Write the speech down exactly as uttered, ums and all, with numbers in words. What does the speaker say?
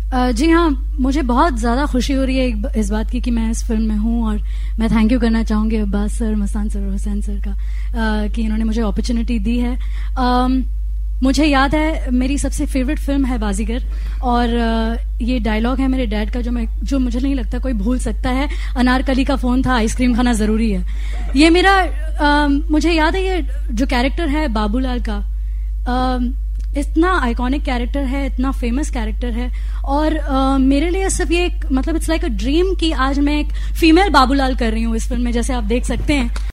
Uh, जी हाँ, मुझे बहुत ज़्यादा खुशी हो रही है इस बात की कि मैं इस फिल्म में हूँ, और मैं थैंक यू करना चाहूँगी अब्बास सर, मस्तान सर और हुसैन सर का uh, कि इन्होंने मुझे अपॉर्चुनिटी दी है. um, मुझे याद है मेरी सबसे फेवरेट फिल्म है बाजीगर, और uh, ये डायलॉग है मेरे डैड का जो मैं जो मुझे नहीं लगता कोई भूल सकता है. अनारकली का फ़ोन था, आइसक्रीम खाना ज़रूरी है. ये मेरा uh, मुझे याद है ये जो कैरेक्टर है बाबूलाल का, uh, इतना आइकॉनिक कैरेक्टर है, इतना फेमस कैरेक्टर है, और uh, मेरे लिए सब ये एक मतलब इट्स लाइक अ ड्रीम कि आज मैं एक फीमेल बाबूलाल कर रही हूँ इस फिल्म में, जैसे आप देख सकते हैं.